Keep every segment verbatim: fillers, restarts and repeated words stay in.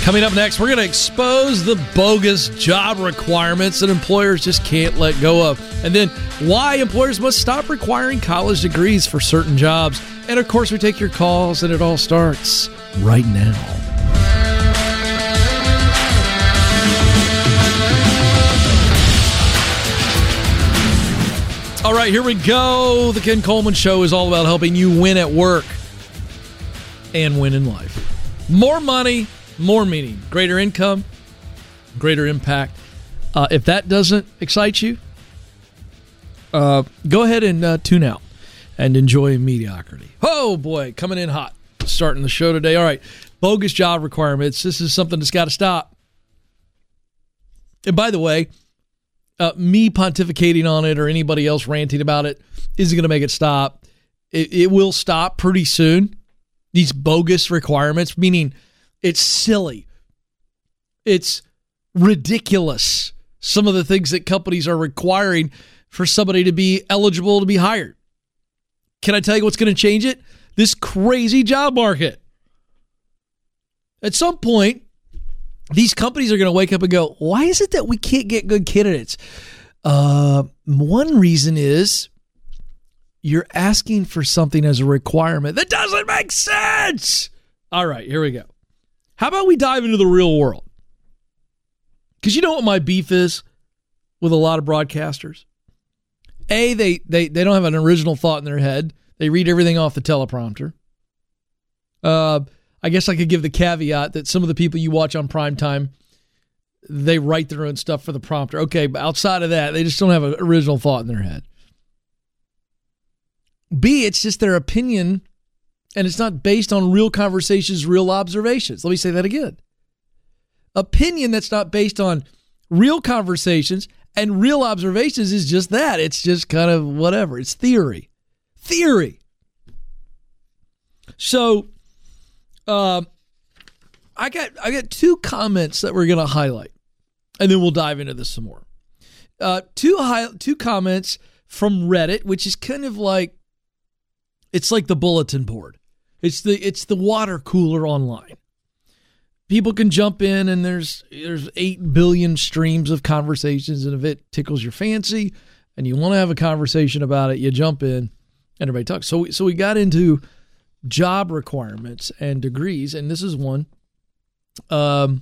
Coming up next, we're going to expose the bogus job requirements that employers just can't let go of. And then why employers must stop requiring college degrees for certain jobs. And of course, we take your calls, and it all starts right now. All right, here we go. The Ken Coleman Show is all about helping you win at work and win in life. More money, more meaning, greater income, greater impact. Uh, if that doesn't excite you, uh, go ahead and uh, tune out and enjoy mediocrity. Oh, boy, coming in hot. Starting the show today. All right, bogus job requirements. This is something that's got to stop. And by the way, uh, me pontificating on it or anybody else ranting about it isn't going to make it stop. It, it will stop pretty soon. These bogus requirements, meaning it's silly. It's ridiculous. Some of the things that companies are requiring for somebody to be eligible to be hired. Can I tell you what's going to change it? This crazy job market. At some point, these companies are going to wake up and go, why is it that we can't get good candidates? Uh, one reason is you're asking for something as a requirement that doesn't make sense. All right, here we go. How about we dive into the real world? Because you know what my beef is with a lot of broadcasters? A, they, they, they don't have an original thought in their head. They read everything off the teleprompter. Uh, I guess I could give the caveat that some of the people you watch on primetime, they write their own stuff for the prompter. Okay, but outside of that, they just don't have an original thought in their head. B, it's just their opinion, and it's not based on real conversations, real observations. Let me say that again. Opinion that's not based on real conversations and real observations is just that. It's just kind of whatever. It's theory. Theory. So, uh, I got I got two comments that we're going to highlight, and then we'll dive into this some more. Uh, two high, two comments from Reddit, which is kind of like, it's like the bulletin board. It's the it's the water cooler online. People can jump in, and there's there's eight billion streams of conversations, and if it tickles your fancy and you want to have a conversation about it, you jump in and everybody talks. So, so we got into job requirements and degrees, and this is one. Um,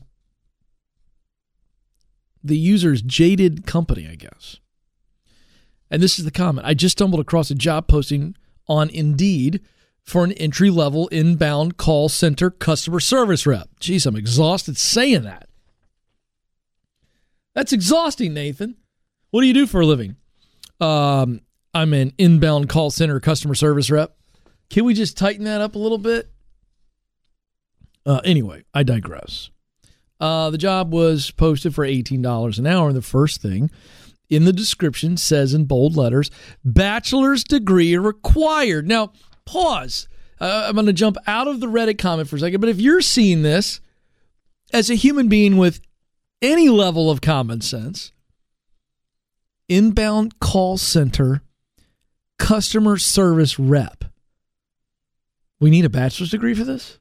the user's Jaded Company, I guess. And this is the comment. I just stumbled across a job posting on Indeed for an entry-level inbound call center customer service rep. Jeez, I'm exhausted saying that. That's exhausting, Nathan. What do you do for a living? Um, I'm an inbound call center customer service rep. Can we just tighten that up a little bit? Uh, anyway, I digress. Uh, the job was posted for eighteen dollars an hour, and the first thing in the description says in bold letters, bachelor's degree required. Now, pause. Uh, I'm going to jump out of the Reddit comment for a second, but if you're seeing this as a human being with any level of common sense, inbound call center customer service rep, we need a bachelor's degree for this?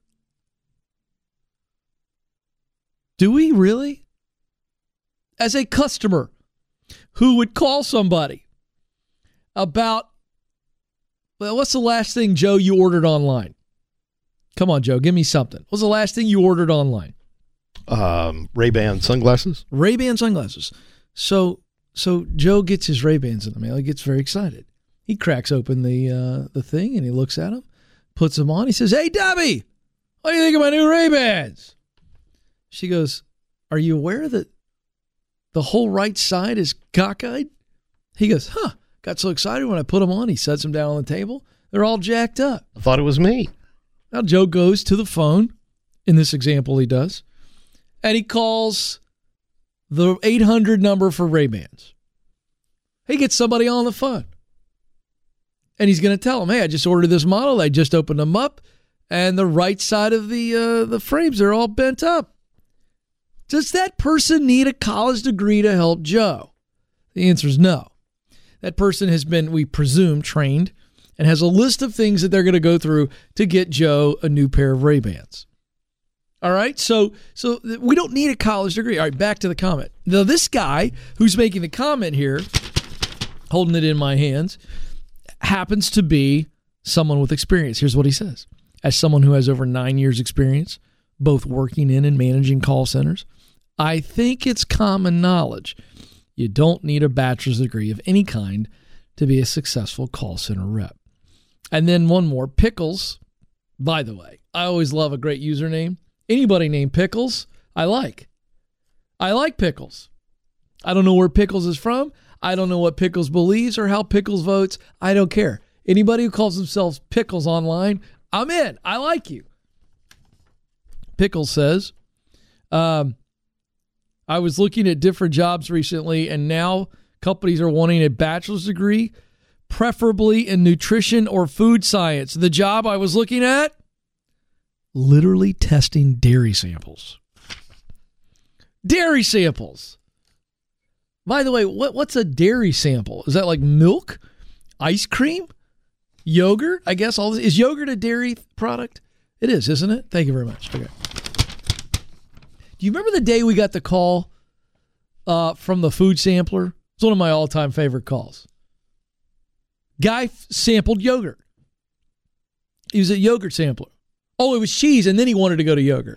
Do we really? As a customer who would call somebody about, well, what's the last thing, Joe, you ordered online? Come on, Joe, give me something. What's the last thing you ordered online? Um, Ray-Ban sunglasses. Ray-Ban sunglasses. So, so Joe gets his Ray-Bans in the mail. He gets very excited. He cracks open the uh, the thing and he looks at them, puts them on. He says, "Hey, Debbie, what do you think of my new Ray-Bans?" She goes, "Are you aware that the whole right side is cockeyed?" He goes, "Huh." Got so excited when I put them on. He sets them down on the table. They're all jacked up. I thought it was me. Now Joe goes to the phone. In this example, he does. And he calls the eight hundred number for Ray-Bans. He gets somebody on the phone. And he's going to tell them, "Hey, I just ordered this model. I just opened them up. And the right side of the uh, the frames are all bent up. Does that person need a college degree to help Joe?" The answer is no. That person has been, we presume, trained and has a list of things that they're going to go through to get Joe a new pair of Ray-Bans. All right, so so we don't need a college degree. All right, back to the comment. Now, this guy who's making the comment here, holding it in my hands, happens to be someone with experience. Here's what he says. As someone who has over nine years experience, both working in and managing call centers, I think it's common knowledge you don't need a bachelor's degree of any kind to be a successful call center rep. And then one more, Pickles. By the way, I always love a great username. Anybody named Pickles, I like. I like Pickles. I don't know where Pickles is from. I don't know what Pickles believes or how Pickles votes. I don't care. Anybody who calls themselves Pickles online, I'm in. I like you. Pickles says, um, I was looking at different jobs recently, and now companies are wanting a bachelor's degree, preferably in nutrition or food science. The job I was looking at, literally testing dairy samples. Dairy samples. By the way, what, what's a dairy sample? Is that like milk? Ice cream? Yogurt? I guess all this. Is yogurt a dairy product? It is, isn't it? Thank you very much. Okay. Do you remember the day we got the call uh, from the food sampler? It's one of my all-time favorite calls. Guy f- sampled yogurt. He was a yogurt sampler. Oh, it was cheese, and then he wanted to go to yogurt.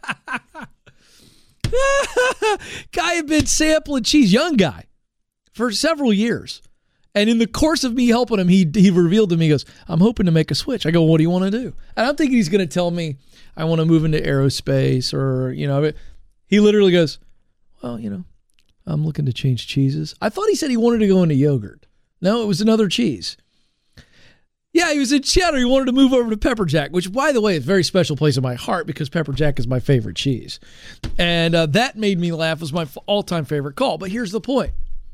Guy had been sampling cheese, young guy, for several years. And in the course of me helping him, he he revealed to me, he goes, I'm hoping to make a switch. I go, what do you want to do? And I'm thinking he's going to tell me, I want to move into aerospace or, you know, he literally goes, well, you know, I'm looking to change cheeses. I thought he said he wanted to go into yogurt. No, it was another cheese. Yeah, he was in cheddar. He wanted to move over to Pepper Jack, which, by the way, is a very special place in my heart because Pepper Jack is my favorite cheese. And uh, that made me laugh. It was my all-time favorite call. But here's the point.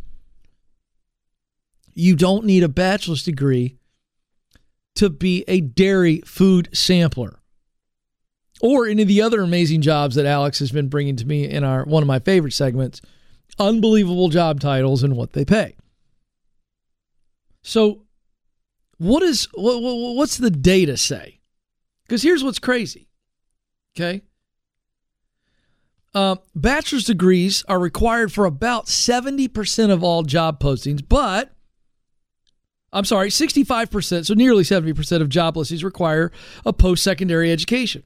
You don't need a bachelor's degree to be a dairy food sampler or any of the other amazing jobs that Alex has been bringing to me in our one of my favorite segments, unbelievable job titles and what they pay. So what is what, what's the data say? Because here's what's crazy, okay? Uh, bachelor's degrees are required for about seventy percent of all job postings, but I'm sorry, sixty-five percent, so nearly seventy percent of job listings require a post-secondary education.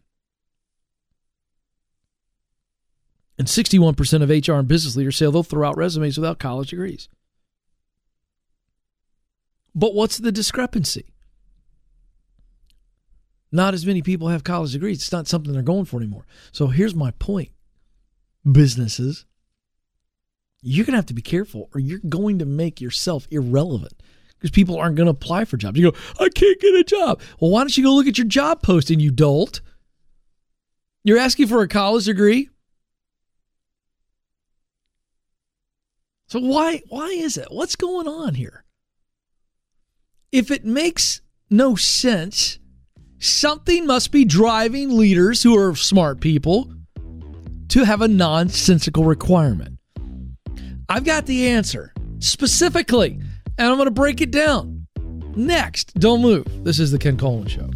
And sixty-one percent of H R and business leaders say they'll throw out resumes without college degrees. But what's the discrepancy? Not as many people have college degrees. It's not something they're going for anymore. So here's my point. Businesses, you're going to have to be careful or you're going to make yourself irrelevant because people aren't going to apply for jobs. You go, I can't get a job. Well, why don't you go look at your job posting, you dolt? You're asking for a college degree? So why why is it? What's going on here? If it makes no sense, something must be driving leaders who are smart people to have a nonsensical requirement. I've got the answer specifically, and I'm going to break it down. Next, don't move. This is the Ken Coleman Show.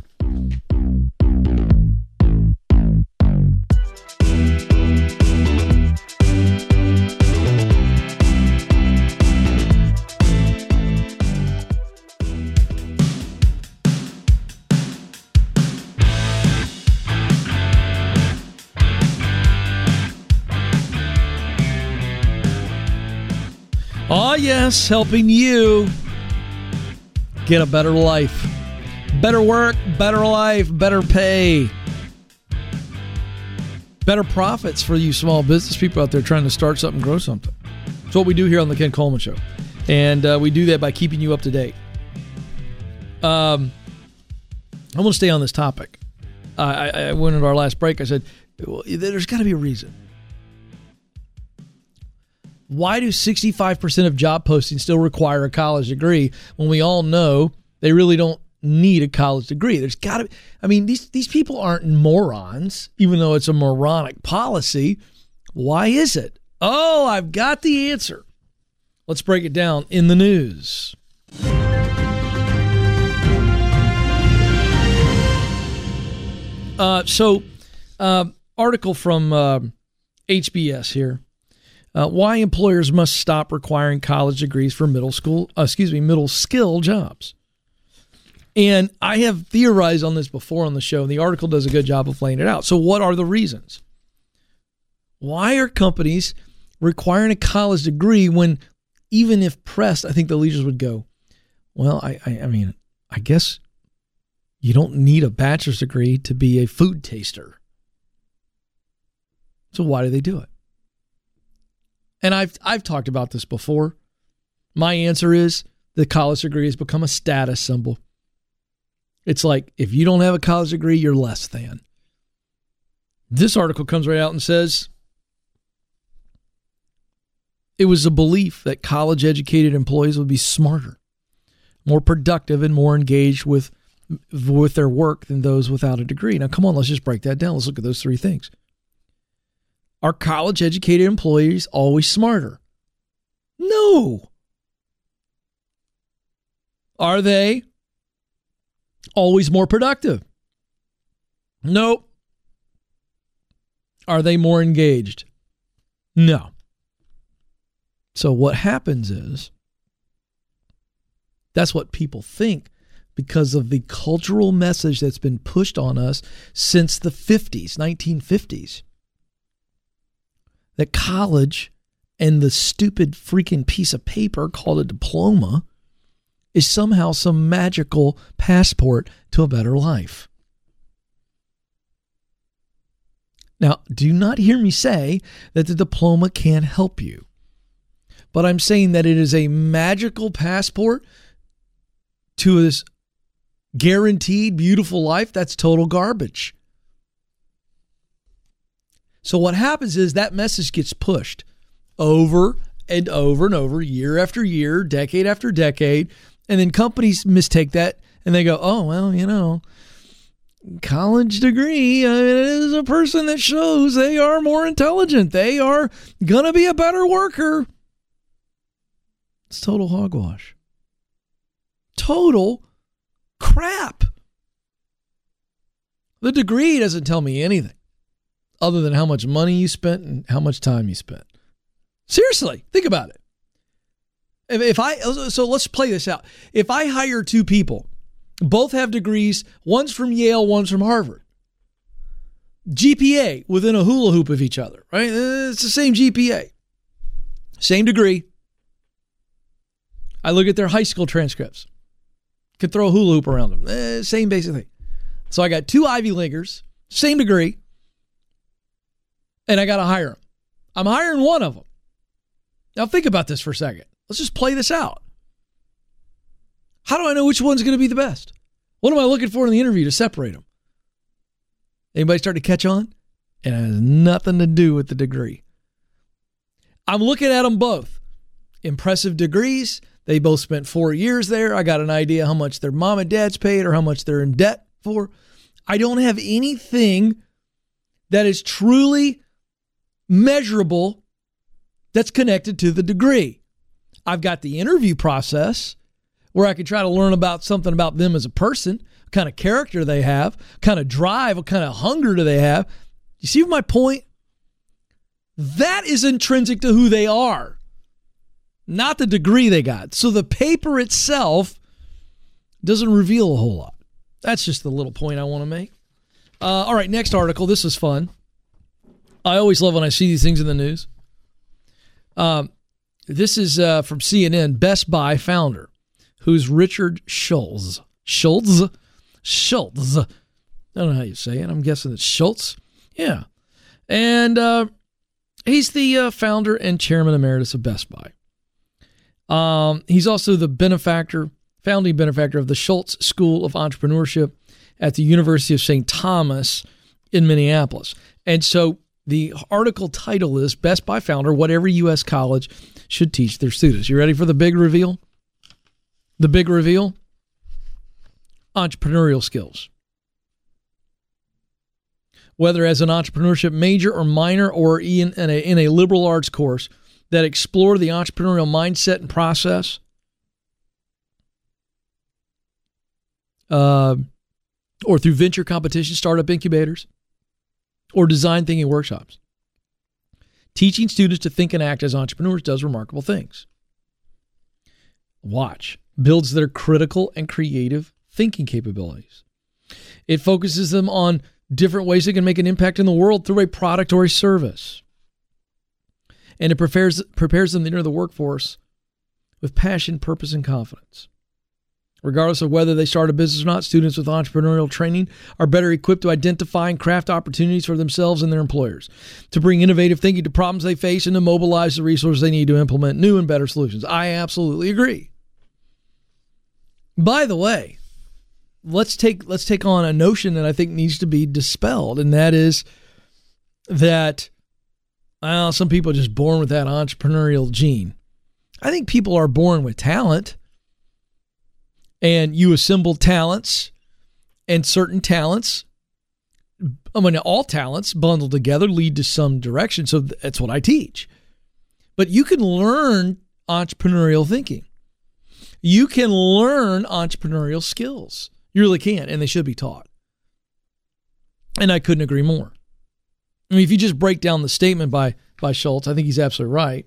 Oh, yes, helping you get a better life. Better work, better life, better pay. Better profits for you small business people out there trying to start something, grow something. That's what we do here on the Ken Coleman Show. And uh, we do that by keeping you up to date. Um, I'm going to stay on this topic. Uh, I, I went into our last break. I said, well, there's got to be a reason. Why do sixty-five percent of job postings still require a college degree when we all know they really don't need a college degree? There's got to be, I mean, these, these people aren't morons, even though it's a moronic policy. Why is it? Oh, I've got the answer. Let's break it down in the news. Uh, so, uh, article from uh, H B S here. Uh, why employers must stop requiring college degrees for middle school, uh, excuse me, middle skill jobs. And I have theorized on this before on the show, and the article does a good job of laying it out. So what are the reasons? Why are companies requiring a college degree when, even if pressed, I think the leaders would go, well, I, I, I mean, I guess you don't need a bachelor's degree to be a food taster. So why do they do it? And I've I've talked about this before. My answer is the college degree has become a status symbol. It's like, if you don't have a college degree, you're less than. This article comes right out and says it was a belief that college-educated employees would be smarter, more productive, and more engaged with, with their work than those without a degree. Now, come on, let's just break that down. Let's look at those three things. Are college-educated employees always smarter? No. Are they always more productive? Nope. Are they more engaged? No. So what happens is, that's what people think because of the cultural message that's been pushed on us since the fifties, nineteen fifties. That college and the stupid freaking piece of paper called a diploma is somehow some magical passport to a better life. Now, do not hear me say that the diploma can't help you, but I'm saying that it is a magical passport to this guaranteed beautiful life. That's total garbage. So what happens is that message gets pushed over and over and over, year after year, decade after decade, and then companies mistake that and they go, oh, well, you know, college degree uh, is a person that shows they are more intelligent. They are going to be a better worker. It's total hogwash. Total crap. The degree doesn't tell me anything other than how much money you spent and how much time you spent. Seriously, think about it. If, if I so let's play this out. If I hire two people, both have degrees, one's from Yale, one's from Harvard. G P A within a hula hoop of each other, right? It's the same G P A. Same degree. I look at their high school transcripts. Could throw a hula hoop around them. Eh, same basic thing. So I got two Ivy Leaguers, same degree, and I got to hire them. I'm hiring one of them. Now think about this for a second. Let's just play this out. How do I know which one's going to be the best? What am I looking for in the interview to separate them? Anybody start to catch on? It has nothing to do with the degree. I'm looking at them both. Impressive degrees. They both spent four years there. I got an idea how much their mom and dad's paid or how much they're in debt for. I don't have anything that is truly measurable that's connected to the degree. I've got the interview process where I can try to learn about something about them as a person, what kind of character they have, what kind of drive, what kind of hunger do they have. You see my point? That is intrinsic to who they are, not the degree they got. So the paper itself doesn't reveal a whole lot. That's just the little point I want to make. Uh, all right, next article. This is fun. I always love when I see these things in the news. Um, this is uh, from C N N. Best Buy founder, who's Richard Schultz. Schultz? Schultz. I don't know how you say it. I'm guessing it's Schultz. Yeah. And uh, he's the uh, founder and chairman emeritus of Best Buy. Um, he's also the benefactor, founding benefactor of the Schultz School of Entrepreneurship at the University of Saint Thomas in Minneapolis. And so the article title is Best Buy Founder, What Every U S College Should Teach Their Students. You ready for the big reveal? The big reveal? Entrepreneurial skills. Whether as an entrepreneurship major or minor or in, in, a, in a liberal arts course that explore the entrepreneurial mindset and process, uh, or through venture competition, startup incubators, or design thinking workshops. Teaching students to think and act as entrepreneurs does remarkable things. Watch. Builds their critical and creative thinking capabilities. It focuses them on different ways they can make an impact in the world through a product or a service. And it prepares, prepares them to enter the workforce with passion, purpose, and confidence. Regardless of whether they start a business or not, students with entrepreneurial training are better equipped to identify and craft opportunities for themselves and their employers, to bring innovative thinking to problems they face, and to mobilize the resources they need to implement new and better solutions. I absolutely agree. By the way, let's take let's take on a notion that I think needs to be dispelled, and that is that well, some people are just born with that entrepreneurial gene. I think people are born with talent. And you assemble talents, and certain talents, I mean, all talents bundled together lead to some direction. So that's what I teach. But you can learn entrepreneurial thinking. You can learn entrepreneurial skills. You really can, and they should be taught. And I couldn't agree more. I mean, if you just break down the statement by, by Schultz, I think he's absolutely right.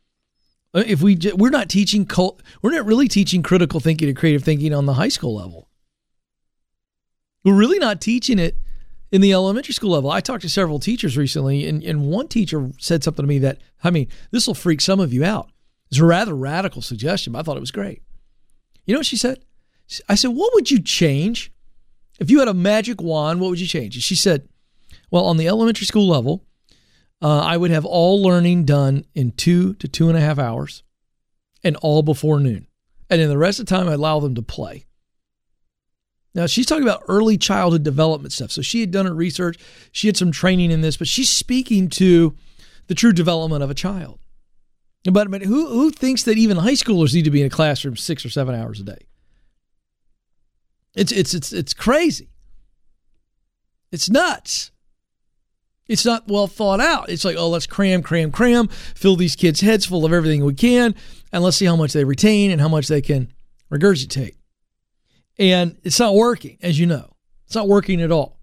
If we we're not teaching we're not really teaching critical thinking and creative thinking on the high school level. We're really not teaching it in the elementary school level. I talked to several teachers recently, and, and one teacher said something to me that, I mean, this will freak some of you out. It's a rather radical suggestion, but I thought it was great. You know what she said? I said, what would you change? If you had a magic wand, what would you change? And she said, well, on the elementary school level, Uh, I would have all learning done in two to two and a half hours and all before noon. And then the rest of the time, I allow them to play. Now, she's talking about early childhood development stuff. So she had done her research. She had some training in this, but she's speaking to the true development of a child. But, but who, who thinks that even high schoolers need to be in a classroom six or seven hours a day? It's, it's, it's, it's crazy. It's nuts. It's not well thought out. It's like, oh, let's cram, cram, cram, fill these kids' heads full of everything we can, and let's see how much they retain and how much they can regurgitate. And it's not working, as you know. It's not working at all.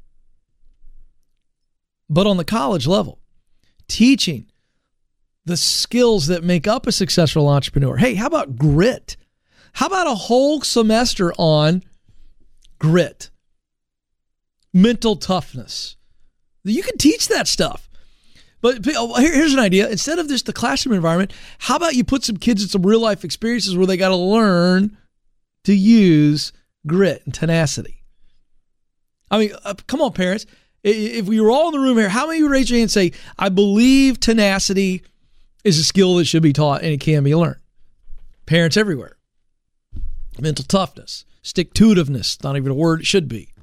But on the college level, teaching the skills that make up a successful entrepreneur. Hey, how about grit? How about a whole semester on grit? Mental toughness. You can teach that stuff. But here's an idea. Instead of just the classroom environment, how about you put some kids in some real life experiences where they got to learn to use grit and tenacity? I mean, uh, come on, parents. If we were all in the room here, how many would raise your hand and say, I believe tenacity is a skill that should be taught and it can be learned? Parents everywhere. Mental toughness, stick-to-itiveness, not even a word it should be.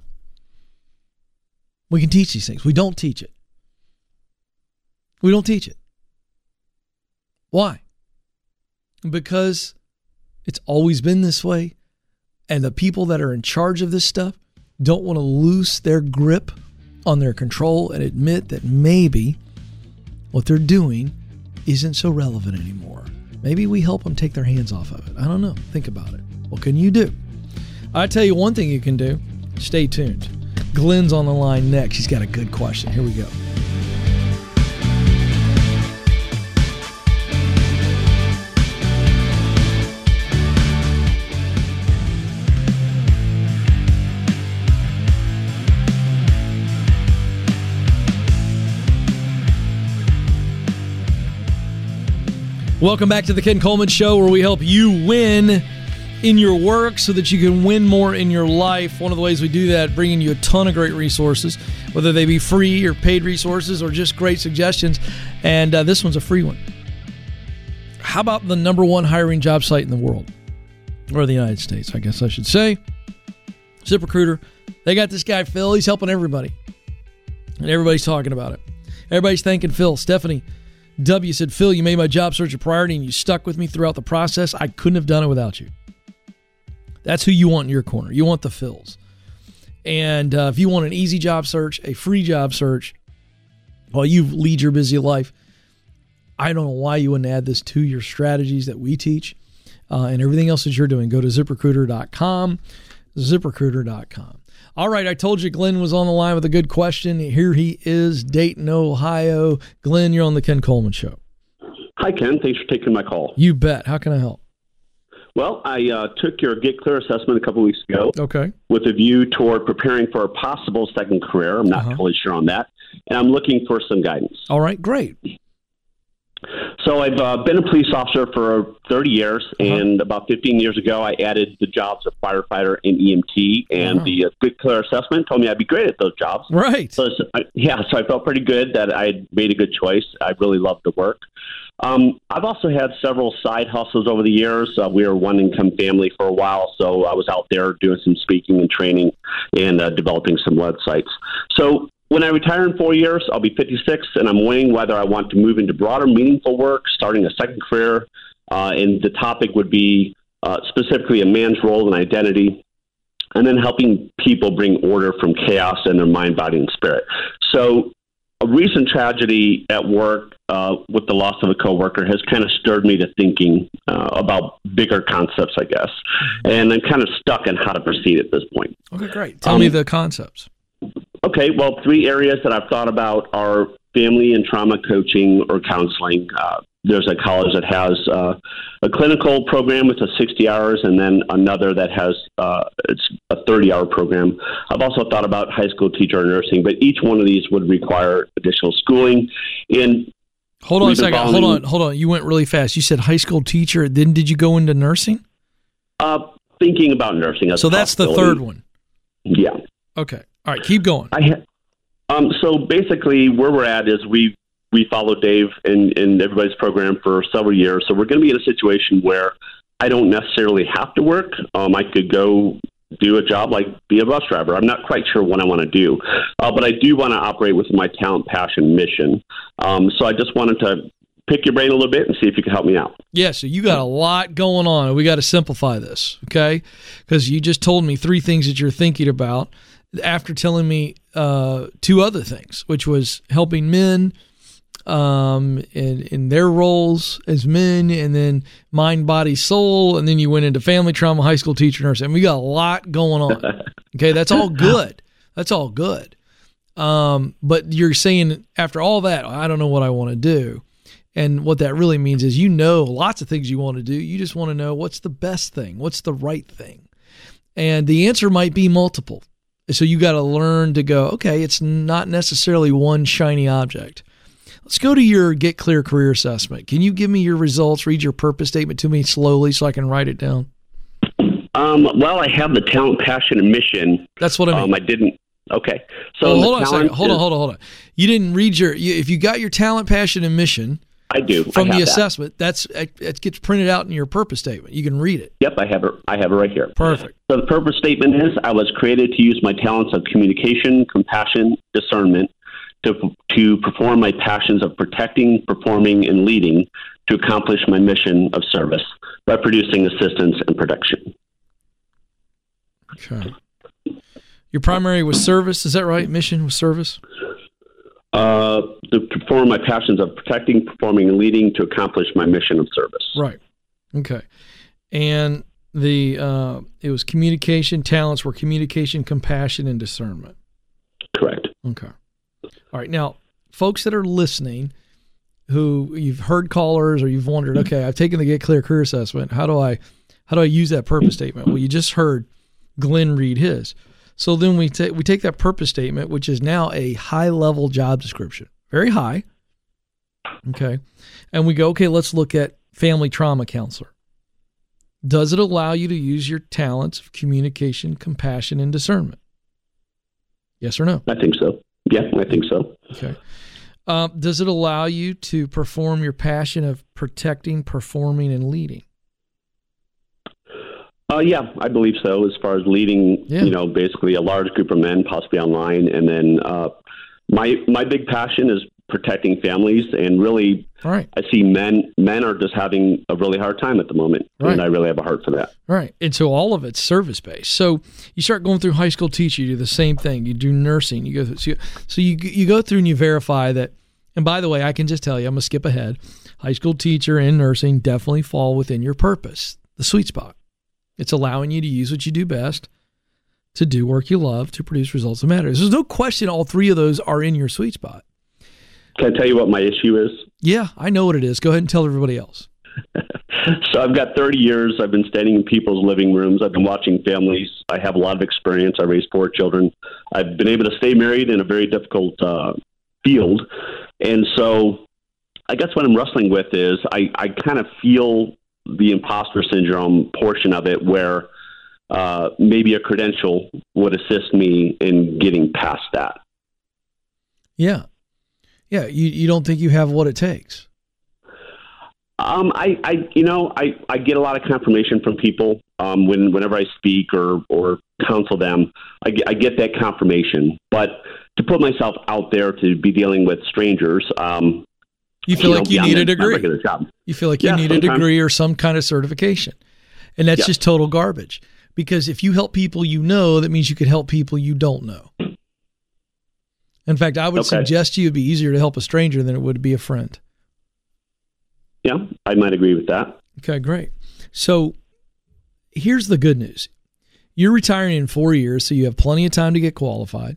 We can teach these things. We don't teach it. We don't teach it. Why? Because it's always been this way, and the people that are in charge of this stuff don't want to loose their grip on their control and admit that maybe what they're doing isn't so relevant anymore. Maybe we help them take their hands off of it. I don't know. Think about it. What can you do? I tell you one thing you can do. Stay tuned. Glenn's on the line next. He's got a good question. Here we go. Welcome back to the Ken Coleman Show, where we help you win in your work so that you can win more in your life. One of the ways we do that, bringing you a ton of great resources, whether they be free or paid resources or just great suggestions. And uh, this one's a free one. How about the number one hiring job site in the world? Or the United States, I guess I should say. ZipRecruiter. They got this guy, Phil. He's helping everybody. And everybody's talking about it. Everybody's thanking Phil. Stephanie W. said, Phil, you made my job search a priority and you stuck with me throughout the process. I couldn't have done it without you. That's who you want in your corner. You want the Phils. And uh, if you want an easy job search, a free job search, while you lead your busy life, I don't know why you wouldn't add this to your strategies that we teach uh, and everything else that you're doing. Go to ZipRecruiter dot com, ZipRecruiter dot com. All right, I told you Glenn was on the line with a good question. Here he is, Dayton, Ohio. Glenn, you're on the Ken Coleman Show. Hi, Ken. Thanks for taking my call. You bet. How can I help? Well, I uh, took your Get Clear assessment a couple weeks ago. Okay. With a view toward preparing for a possible second career. I'm not uh-huh. totally sure on that. And I'm looking for some guidance. All right, great. So I've uh, been a police officer for thirty years, uh-huh. and about fifteen years ago, I added the jobs of firefighter and E M T, and uh-huh. the uh, Get Clear assessment told me I'd be great at those jobs. Right. So, so I, yeah, so I felt pretty good that I made a good choice. I really loved the work. Um, I've also had several side hustles over the years. Uh, we were a one-income family for a while, so I was out there doing some speaking and training and uh, developing some websites. So when I retire in four years, I'll be fifty-six, and I'm weighing whether I want to move into broader, meaningful work, starting a second career, uh, and the topic would be uh, specifically a man's role and identity, and then helping people bring order from chaos in their mind, body, and spirit. So a recent tragedy at work uh, with the loss of a coworker has kind of stirred me to thinking uh, about bigger concepts, I guess, and I'm kind of stuck on how to proceed at this point. Okay, great. Tell um, me the concepts. Okay, well, three areas that I've thought about are family and trauma coaching or counseling. Uh, there's a college that has uh, a clinical program with a sixty hours, and then another that has uh, it's a thirty-hour program. I've also thought about high school teacher or nursing, but each one of these would require additional schooling. And hold on a second. Hold on. Hold on. You went really fast. You said high school teacher. Then did you go into nursing? Uh, thinking about nursing. As so that's the third one. Yeah. Okay. All right. Keep going. I ha- um. So basically, where we're at is we we followed Dave in, in everybody's program for several years. So we're going to be in a situation where I don't necessarily have to work. Um, I could go do a job like be a bus driver. I'm not quite sure what I want to do, uh, but I do want to operate with my talent, passion, mission. Um, so I just wanted to pick your brain a little bit and see if you could help me out. Yeah, so you got a lot going on, and we got to simplify this, okay? Because you just told me three things that you're thinking about after telling me uh, two other things, which was helping men um, in, in their roles as men, and then mind, body, soul, and then you went into family trauma, high school teacher, nurse, and we got a lot going on. Okay, that's all good. That's all good. Um, but you're saying after all that, I don't know what I want to do. And what that really means is you know lots of things you want to do. You just want to know what's the best thing, what's the right thing. And the answer might be multiple. So you got to learn to go, okay, it's not necessarily one shiny object. Let's go to your Get Clear career assessment. Can you give me your results, read your purpose statement to me slowly so I can write it down? Um, well, I have the talent, passion, and mission. That's what I mean. Um, I didn't. Okay. So oh, hold on a second. Is, hold on, hold on, hold on. You didn't read your, you, if you got your talent, passion, and mission, I do. From I the that. assessment, that's it gets printed out in your purpose statement. You can read it. Yep, I have it. I have it right here. Perfect. So the purpose statement is: I was created to use my talents of communication, compassion, discernment to to perform my passions of protecting, performing, and leading to accomplish my mission of service by producing assistance and protection. Okay. Your primary was service. Is that right? Mission was service. Uh, to perform my passions of protecting, performing, and leading to accomplish my mission of service. Right. Okay. And the uh, it was communication. Talents were communication, compassion, and discernment. Correct. Okay. All right. Now, folks that are listening, who you've heard callers or you've wondered, okay, I've taken the Get Clear career assessment. How do I how do I use that purpose statement? Well, you just heard Glenn read his. So then we take we take that purpose statement, which is now a high-level job description, very high, okay, and we go, okay, let's look at family trauma counselor. Does it allow you to use your talents of communication, compassion, and discernment? Yes or no? I think so. Yeah, I think so. Okay. Uh, does it allow you to perform your passion of protecting, performing, and leading? Uh, yeah, I believe so. As far as leading, yeah. you know, basically a large group of men, possibly online, and then uh, my my big passion is protecting families. And really, right. I see men men are just having a really hard time at the moment, right. and I really have a heart for that. Right, and so all of it's service based. So you start going through high school teacher, you do the same thing. You do nursing, you go through, so you, so you you go through and you verify that. And by the way, I can just tell you, I'm gonna skip ahead. High school teacher and nursing definitely fall within your purpose, the sweet spot. It's allowing you to use what you do best to do work you love, to produce results that matter. There's no question all three of those are in your sweet spot. Can I tell you what my issue is? Yeah, I know what it is. Go ahead and tell everybody else. So I've got thirty years. I've been standing in people's living rooms. I've been watching families. I have a lot of experience. I raised four children. I've been able to stay married in a very difficult uh, field. And so I guess what I'm wrestling with is I, I kind of feel the imposter syndrome portion of it where uh, maybe a credential would assist me in getting past that. Yeah. Yeah. You, you don't think you have what it takes? Um, I, I, you know, I, I get a lot of confirmation from people um, when, whenever I speak or, or counsel them. I get, I get that confirmation, but to put myself out there to be dealing with strangers, um, you feel you like know, you need a my degree. regular job. You feel like you Yeah, need a sometimes. degree or some kind of certification, and that's Yeah. just total garbage. Because if you help people you know, that means you could help people you don't know. In fact, I would Okay. suggest you it'd be easier to help a stranger than it would be a friend. Yeah, I might agree with that. Okay, great. So here's the good news. You're retiring in four years, so you have plenty of time to get qualified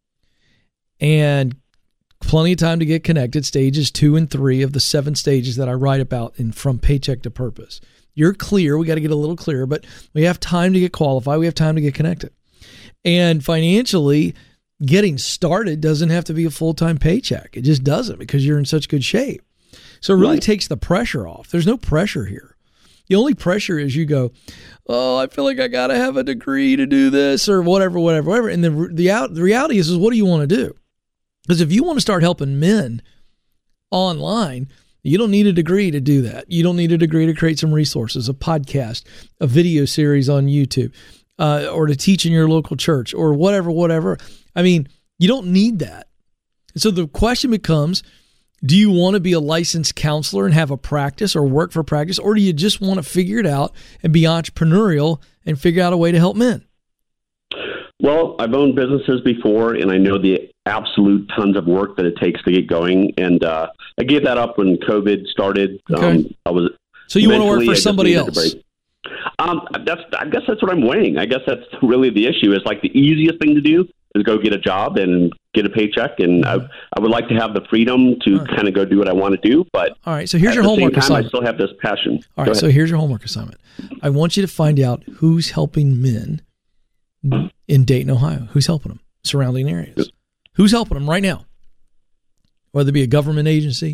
and plenty of time to get connected, stages two and three of the seven stages that I write about in From Paycheck to Purpose. You're clear. We got to get a little clearer, but we have time to get qualified. We have time to get connected. And financially, getting started doesn't have to be a full-time paycheck. It just doesn't because you're in such good shape. So it really Right. takes the pressure off. There's no pressure here. The only pressure is you go, oh, I feel like I got to have a degree to do this or whatever, whatever, whatever. And the, the, out, the reality is, is what do you want to do? Because if you want to start helping men online, you don't need a degree to do that. You don't need a degree to create some resources, a podcast, a video series on YouTube, uh, or to teach in your local church or whatever, whatever. I mean, you don't need that. And so the question becomes, do you want to be a licensed counselor and have a practice or work for practice, or do you just want to figure it out and be entrepreneurial and figure out a way to help men? Well, I've owned businesses before, and I know the absolute tons of work that it takes to get going. And uh, I gave that up when COVID started. Okay. Um, I was So you want to work mentally, for I just somebody needed a else? break. Um, that's, I guess that's what I'm weighing. I guess that's really the issue. Is like the easiest thing to do is go get a job and get a paycheck. And I, I would like to have the freedom to Right. kind of go do what I want to do. But All right, so here's at your the homework same time, assignment. I still have this passion. All Go right, so ahead. here's your homework assignment. I want you to find out who's helping men in Dayton, Ohio. Who's helping them? Surrounding areas. Who's helping them right now? Whether it be a government agency,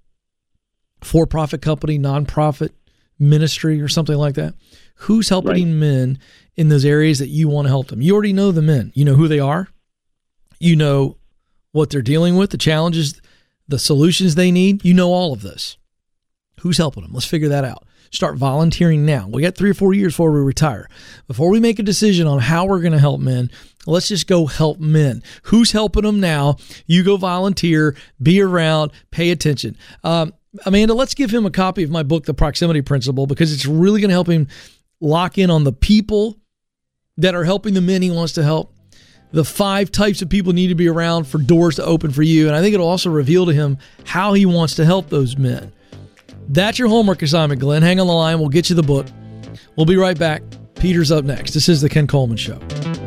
for-profit company, nonprofit, ministry, or something like that. Who's helping Right. men in those areas that you want to help them? You already know the men. You know who they are. You know what they're dealing with, the challenges, the solutions they need. You know all of this. Who's helping them? Let's figure that out. Start volunteering now. We got three or four years before we retire. Before we make a decision on how we're going to help men, let's just go help men. Who's helping them now? You go volunteer, be around, pay attention. Um, Amanda, let's give him a copy of my book, The Proximity Principle, because it's really going to help him lock in on the people that are helping the men he wants to help. The five types of people need to be around for doors to open for you. And I think it'll also reveal to him how he wants to help those men. That's your homework assignment, Glenn. Hang on the line. We'll get you the book. We'll be right back. Peter's up next. This is the Ken Coleman Show.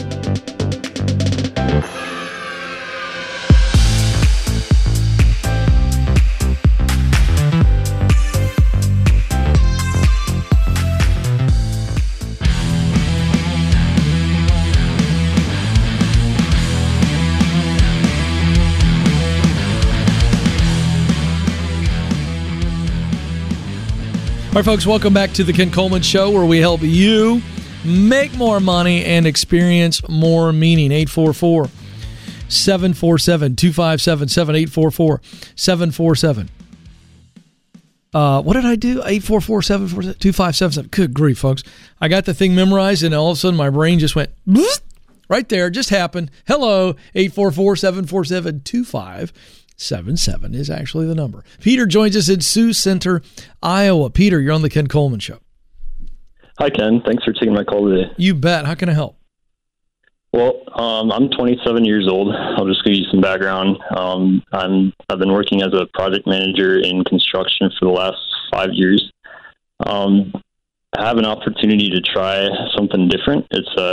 All right, folks, welcome back to the Ken Coleman Show, where we help you make more money and experience more meaning. eight four four, seven four seven, two five seven seven, eight four four, seven four seven. Uh, what did I do? eight four four, seven four seven, two five seven seven. Good grief, folks. I got the thing memorized, and all of a sudden my brain just went, right there, just happened. Hello, eight four four, seven four seven, two five seven seven is actually the number. Peter joins us in Sioux Center, Iowa. Peter, you're on the Ken Coleman Show. Hi, Ken. Thanks for taking my call today. You bet. How can I help? Well, um, I'm twenty-seven years old. I'll just give you some background. Um, I'm, I've been working as a project manager in construction for the last five years. Um, I have an opportunity to try something different. It's a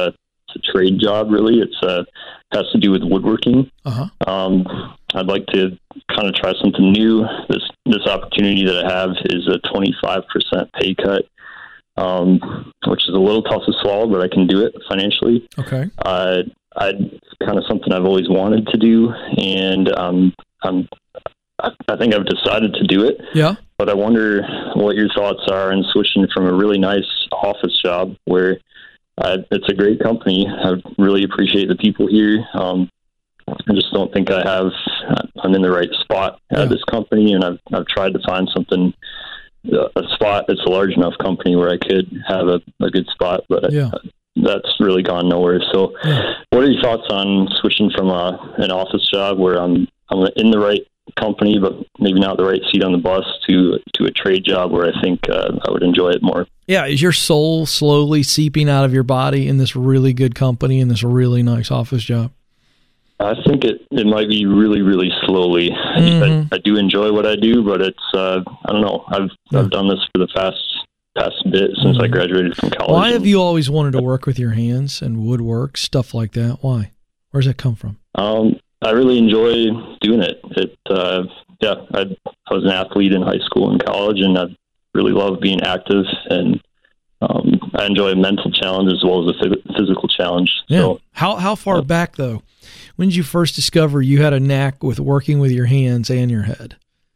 it's a trade job, really. It's uh, has to do with woodworking. Uh-huh. Um, I'd like to kind of try something new. This this opportunity that I have is a twenty-five percent pay cut, um, which is a little tough to swallow, but I can do it financially. Okay. Uh, I kind of something I've always wanted to do, and um, I'm I think I've decided to do it. Yeah. But I wonder what your thoughts are in switching from a really nice office job where uh, it's a great company. I really appreciate the people here. Um, I just don't think I have, I'm in the right spot at yeah. this company, and I've, I've tried to find something, a spot that's a large enough company where I could have a, a good spot, but yeah. I, that's really gone nowhere. So yeah. what are your thoughts on switching from a, an office job where I'm, I'm in the right company, but maybe not the right seat on the bus, to to a trade job where I think uh, I would enjoy it more? Yeah, is your soul slowly seeping out of your body in this really good company, in this really nice office job? I think it, it might be really, really slowly. Mm-hmm. I, I do enjoy what I do, but it's, uh, I don't know, I've yeah. I've done this for the past, past bit since mm-hmm. I graduated from college. Why have you always wanted to work with your hands and woodwork, stuff like that? Why? Where's that come from? Um, I really enjoy doing it. It, uh, yeah, I, I was an athlete in high school and college, and I really love being active, and um, I enjoy a mental challenge as well as a phys- physical challenge. Yeah. So, how how far uh, back though? When did you first discover you had a knack with working with your hands and your head?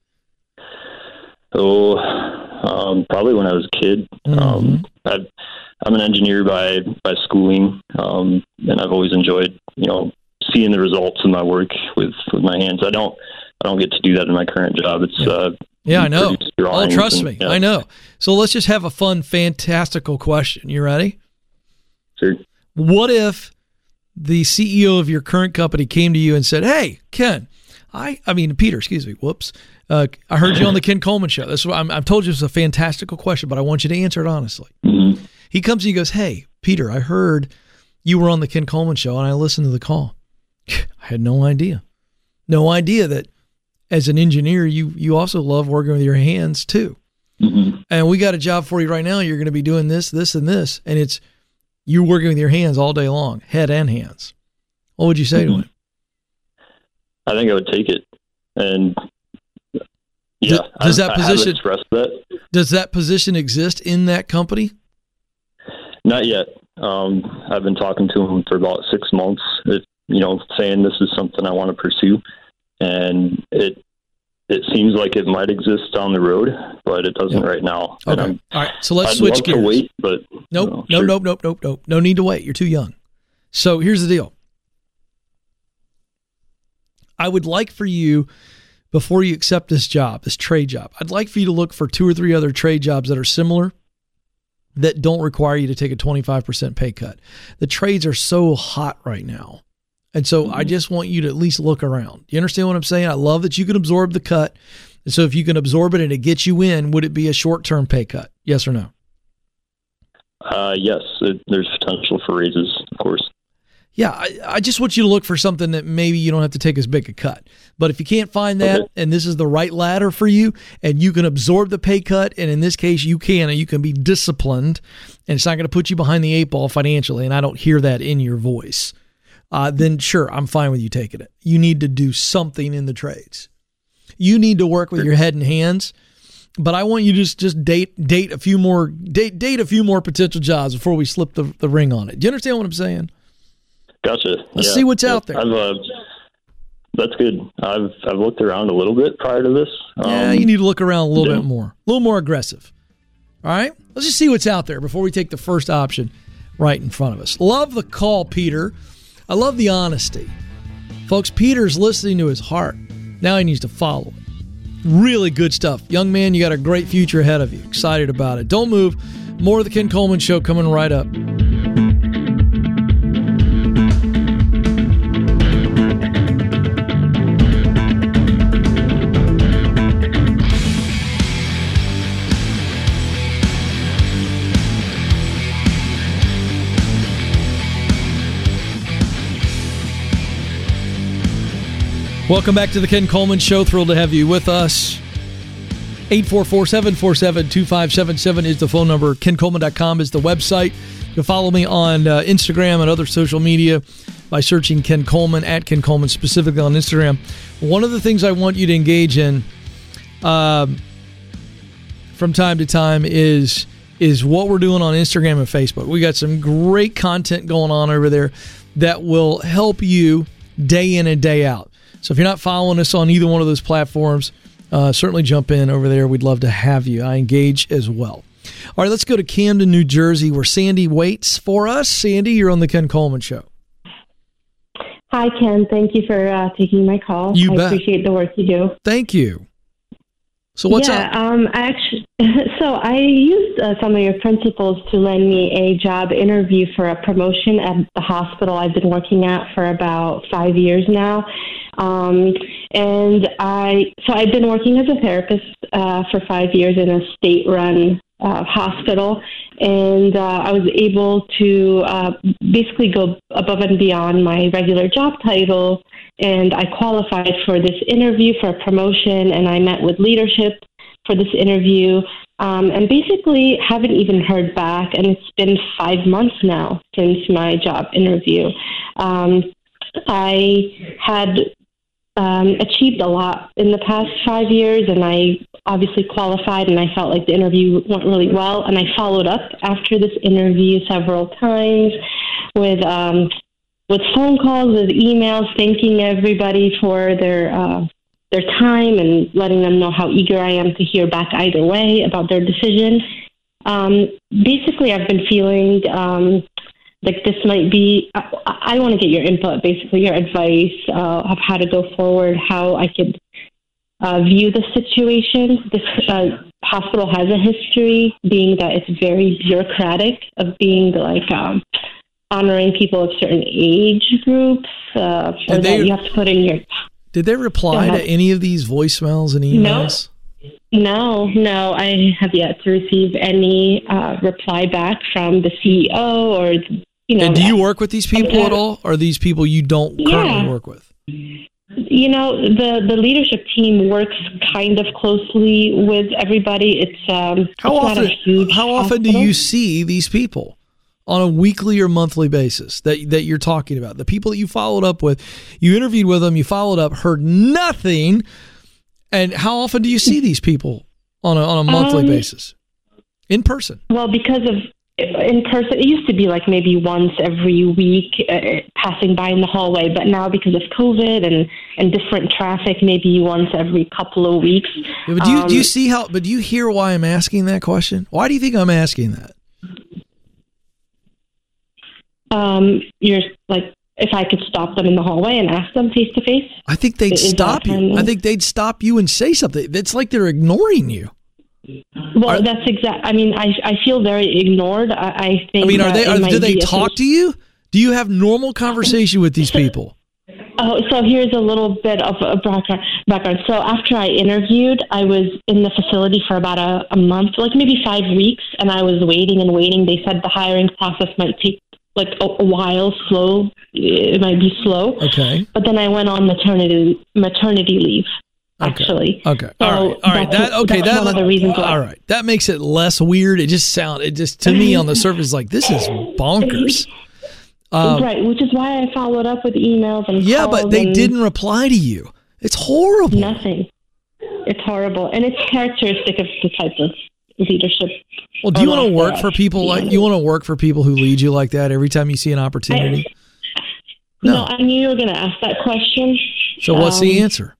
Oh, um, probably when I was a kid. Mm-hmm. Um, I, I'm an engineer by by schooling, um, and I've always enjoyed, you know, seeing the results of my work with, with my hands. I don't I don't get to do that in my current job. It's yeah, uh, yeah I know. Oh, trust and, me, yeah. I know. So let's just have a fun, fantastical question. You ready? Sure. What if the C E O of your current company came to you and said, "Hey, Ken, I I mean Peter, excuse me, whoops, uh, I heard you on the Ken Coleman Show. This is what I'm, I've told you it's a fantastical question, but I want you to answer it honestly." Mm-hmm. He comes to you and goes, "Hey, Peter, I heard you were on the Ken Coleman Show, and I listened to the call. I had no idea. No idea that as an engineer, you you also love working with your hands too. Mm-hmm. And we got a job for you right now. You're going to be doing this, this, and this. And it's you working with your hands all day long, head and hands." What would you say mm-hmm. to him? I think I would take it. And yeah, does, does I, that position I expressed that. Does that position exist in that company? Not yet. Um, I've been talking to him for about six months. It, you know, saying this is something I want to pursue, and it it seems like it might exist down the road, but it doesn't yep. right now. Okay. All right. So let's I'd switch love gears. To wait, but nope, you know, nope, sure. nope, nope, nope, nope. No need to wait. You're too young. So here's the deal. I would like for you, before you accept this job, this trade job, I'd like for you to look for two or three other trade jobs that are similar, that don't require you to take a twenty-five percent pay cut. The trades are so hot right now. And so mm-hmm. I just want you to at least look around. You understand what I'm saying? I love that you can absorb the cut. And so if you can absorb it and it gets you in, would it be a short-term pay cut? Yes or no? Uh, yes, it, there's potential for raises, of course. Yeah, I, I just want you to look for something that maybe you don't have to take as big a cut. But if you can't find that, okay. and this is the right ladder for you, and you can absorb the pay cut, and in this case you can, and you can be disciplined, and it's not going to put you behind the eight ball financially, and I don't hear that in your voice, uh, then sure, I'm fine with you taking it. You need to do something in the trades. You need to work with your head and hands, but I want you to just, just date date a few more date date a few more potential jobs before we slip the, the ring on it. Do you understand what I'm saying? Gotcha. Let's yeah. see what's out there. I've, uh, that's good. I've I've looked around a little bit prior to this. Um, yeah, you need to look around a little yeah. bit more, a little more aggressive. All right, let's just see what's out there before we take the first option right in front of us. Love the call, Peter. I love the honesty, folks. Peter's listening to his heart. Now he needs to follow it. Really good stuff, young man. You got a great future ahead of you. Excited about it. Don't move. More of the Ken Coleman Show coming right up. Welcome back to the Ken Coleman Show. Thrilled to have you with us. eight four four, seven four seven, two five seven seven is the phone number. ken coleman dot com is the website. You can follow me on uh, Instagram and other social media by searching Ken Coleman, at Ken Coleman, specifically on Instagram. One of the things I want you to engage in um, from time to time is is what we're doing on Instagram and Facebook. We got some great content going on over there that will help you day in and day out. So if you're not following us on either one of those platforms, uh, certainly jump in over there. We'd love to have you. I engage as well. All right, let's go to Camden, New Jersey, where Sandy waits for us. Sandy, you're on the Ken Coleman Show. Hi, Ken. Thank you for uh, taking my call. You I bet. appreciate the work you do. Thank you. So what's yeah, up? Um, I actually, so I used uh, some of your principals to land me a job interview for a promotion at the hospital I've been working at for about five years now. Um, and I, so I've been working as a therapist uh, for five years in a state-run uh, hospital, and uh, I was able to uh, basically go above and beyond my regular job title, and I qualified for this interview for a promotion, and I met with leadership for this interview, um, and basically haven't even heard back, and it's been five months now since my job interview. Um, I had um, achieved a lot in the past five years, and I obviously qualified, and I felt like the interview went really well, and I followed up after this interview several times with um, with phone calls, with emails, thanking everybody for their uh, their time and letting them know how eager I am to hear back either way about their decision. Um, basically, I've been feeling um, like this might be, I, I want to get your input, basically your advice uh, of how to go forward, how I could uh, view the situation. This uh, hospital has a history being that it's very bureaucratic, of being like um, honoring people of certain age groups, uh, or they, that you have to put in your... Did they reply to any of these voicemails and emails? No, no, I have yet to receive any uh, reply back from the C E O or, you know. And do you work with these people at all? Or are these people you don't currently yeah. work with? You know, the, the leadership team works kind of closely with everybody. It's, um, how it's often, not a huge How often hospital. do you see these people? On a weekly or monthly basis that that you're talking about, the people that you followed up with, you interviewed with them, you followed up, heard nothing, and how often do you see these people on a on a monthly um, basis, in person? Well, because of in person, it used to be like maybe once every week, uh, passing by in the hallway, but now because of COVID and and different traffic, maybe once every couple of weeks. Yeah, but do you um, do you see how? But do you hear why I'm asking that question? Why do you think I'm asking that? Um, you're like, if I could stop them in the hallway and ask them face to face. I think they'd Is stop that you. kind of- I think they'd stop you and say something. It's like they're ignoring you. Well, Are- that's exact. I mean, I I feel very ignored. I, I think. I mean, are that they? it Are, might do they be a talk sort- to you? Do you have normal conversation with these people? Oh, so here's a little bit of a background. background. So after I interviewed, I was in the facility for about a, a month, like maybe five weeks, and I was waiting and waiting. They said the hiring process might take like a, a while, slow. It might be slow. Okay. But then I went on maternity maternity leave. Okay. Actually. Okay. So all right. All right. that's- That okay. that's That one of the reasons why. all right. That makes it less weird. It just sound. It just to me on the surface like this is bonkers. Um, right, which is why I followed up with emails and yeah, calls but they and didn't reply to you. It's horrible. nothing. It's horrible, and it's characteristic of the type of leadership. Well, do you or want to lack work for thereof. people like you want to work for people who lead you like that every time you see an opportunity? No, No. I knew you were going to ask that question. So what's the Um, answer?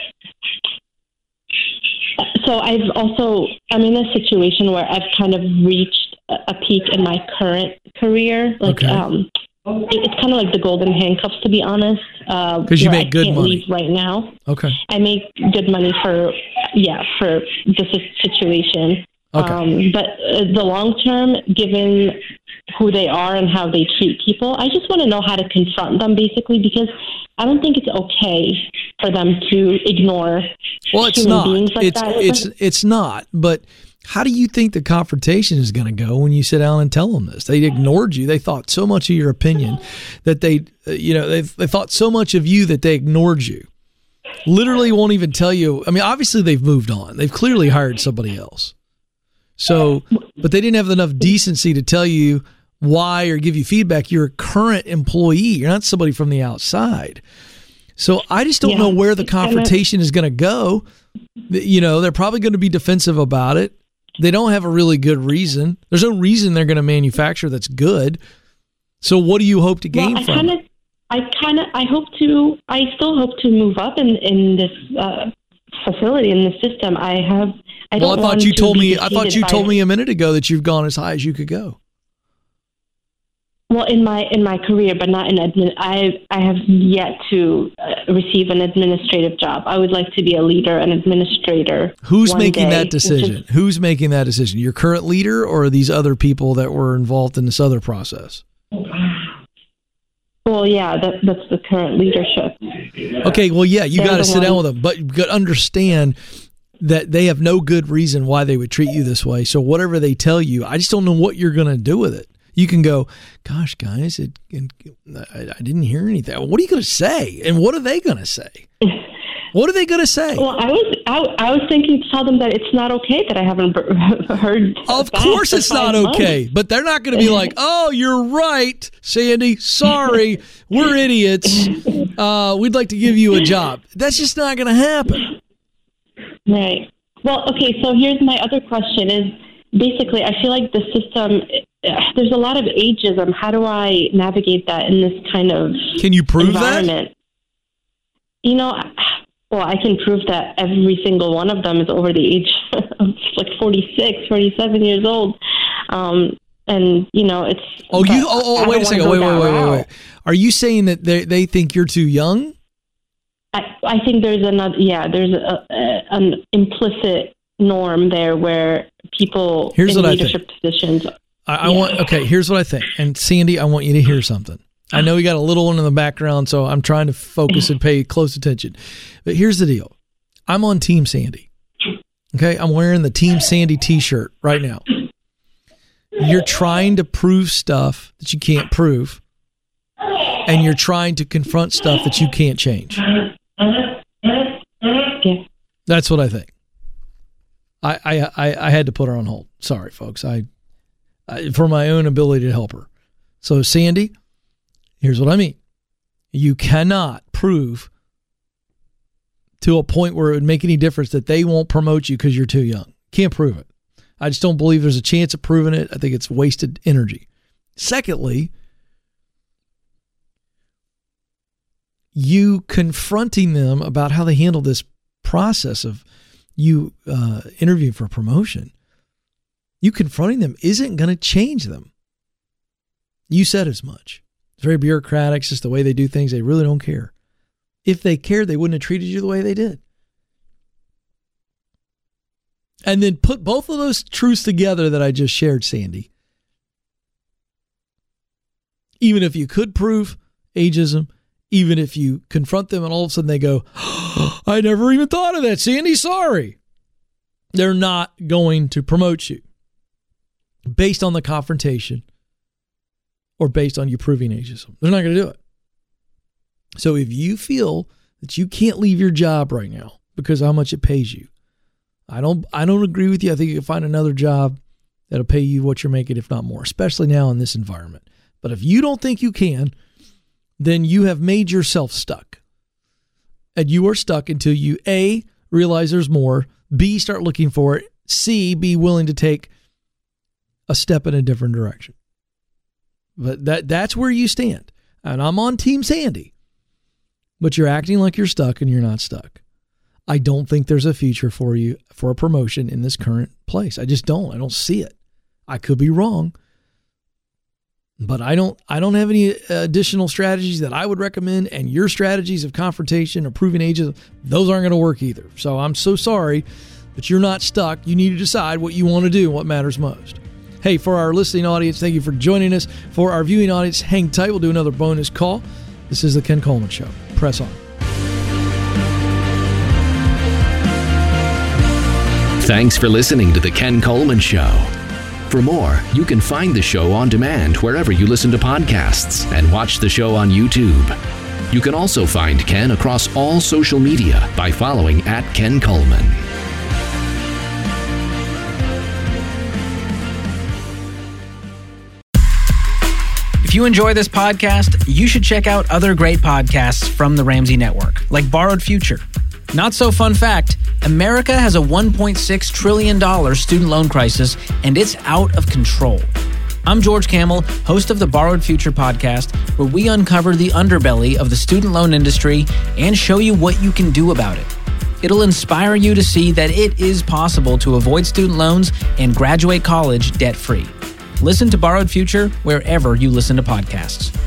So I've also, I'm in a situation where I've kind of reached a a peak in my current career. Like, Okay. um, it- it's kind of like the golden handcuffs, to be honest. Uh, 'Cause you where make I good can't money. leave right now. Okay. I make good money for, yeah, for this situation. Okay. Um, but uh, the long term, given who they are and how they treat people, I just want to know how to confront them, basically, because I don't think it's okay for them to ignore Well, it's human not. beings like It's that. it's it's not. But how do you think the confrontation is going to go when you sit down and tell them this? They ignored you. They thought so much of your opinion that they, uh, you know, they they thought so much of you that they ignored you. literally won't even tell you. I mean, obviously they've moved on. They've clearly hired somebody else. So, but they didn't have enough decency to tell you why or give you feedback. You're a current employee. You're not somebody from the outside. So I just don't yeah. know where the confrontation is going to go. You know, they're probably going to be defensive about it. They don't have a really good reason. There's no reason they're going to manufacture that's good. So what do you hope to gain well, I from kinda, it? I kind of, I hope to, I still hope to move up in, in this uh, facility, in the system. I have, I well, don't I thought want you to told be me, I thought you by, told me a minute ago that you've gone as high as you could go. Well, in my in my career, but not in admin. I I have yet to uh, receive an administrative job. I would like to be a leader, an administrator. Who's making day, that decision? Is, Who's making that decision? Your current leader, or are these other people that were involved in this other process? Well, yeah, that, that's the current leadership. Okay, well, yeah, you got to sit one. down with them, but you got to understand that they have no good reason why they would treat you this way. So whatever they tell you, I just don't know what you're going to do with it. You can go, gosh, guys, it, it, I, I didn't hear anything. What are you going to say? And what are they going to say? What are they going to say? Well, I was I, I was thinking to tell them that it's not okay that I haven't heard. Of course it's not okay, months. But they're not going to be like, oh, you're right, Sandy. Sorry, we're idiots. Uh, we'd like to give you a job. That's just not going to happen. Right. Well, okay, so here's my other question is, basically, I feel like the system, there's a lot of ageism. How do I navigate that in this kind of Can you prove environment? that? You know, well, I can prove that every single one of them is over the age of like forty-six, forty-seven years old. Um, and, you know, it's... Oh, you? Oh, oh wait a second. Wait, wait, wait, wait, wait. Are you saying that they, they think you're too young? I, I think there's another, yeah, there's a, a, an implicit norm there where people here's in what leadership I think. positions. I, I yeah. want okay. Here's what I think. And Sandy, I want you to hear something. I know we got a little one in the background, so I'm trying to focus and pay close attention. But here's the deal: I'm on Team Sandy. Okay, I'm wearing the Team Sandy T-shirt right now. You're trying to prove stuff that you can't prove, and you're trying to confront stuff that you can't change. Yeah. That's what I think. I, I, I, I had to put her on hold. Sorry, folks. I, I for my own ability to help her. So, Sandy, here's what I mean. You cannot prove to a point where it would make any difference that they won't promote you because you're too young. Can't prove it. I just don't believe there's a chance of proving it. I think it's wasted energy. Secondly, you confronting them about how they handle this process of you uh, interviewing for a promotion, you confronting them isn't going to change them. You said as much. It's very bureaucratic. It's just the way they do things. They really don't care. If they cared, they wouldn't have treated you the way they did. And then put both of those truths together that I just shared, Sandy. Even if you could prove ageism, even if you confront them and all of a sudden they go, oh, I never even thought of that, Sandy, sorry. They're not going to promote you based on the confrontation or based on you proving ageism. They're not going to do it. So if you feel that you can't leave your job right now because of how much it pays you, I don't I don't agree with you. I think you can find another job that'll pay you what you're making, if not more, especially now in this environment. But if you don't think you can, then you have made yourself stuck. And you are stuck until you, A, realize there's more, B, start looking for it, C, be willing to take a step in a different direction. But that that's where you stand. And I'm on Team Sandy. But you're acting like you're stuck and you're not stuck. I don't think there's a future for you for a promotion in this current place. I just don't. I don't see it. I could be wrong. But I don't I don't have any additional strategies that I would recommend, and your strategies of confrontation or proving ageism, those aren't going to work either. So I'm so sorry, but you're not stuck. You need to decide what you want to do and what matters most. Hey, for our listening audience, thank you for joining us. For our viewing audience, hang tight. We'll do another bonus call. This is The Ken Coleman Show. Press on. Thanks for listening to The Ken Coleman Show. For more, you can find the show on demand wherever you listen to podcasts and watch the show on YouTube. You can also find Ken across all social media by following at Ken Coleman. If you enjoy this podcast, you should check out other great podcasts from the Ramsey Network, like Borrowed Future. Not so fun fact, America has a one point six trillion dollars student loan crisis, and it's out of control. I'm George Kamel, host of the Borrowed Future podcast, where we uncover the underbelly of the student loan industry and show you what you can do about it. It'll inspire you to see that it is possible to avoid student loans and graduate college debt-free. Listen to Borrowed Future wherever you listen to podcasts.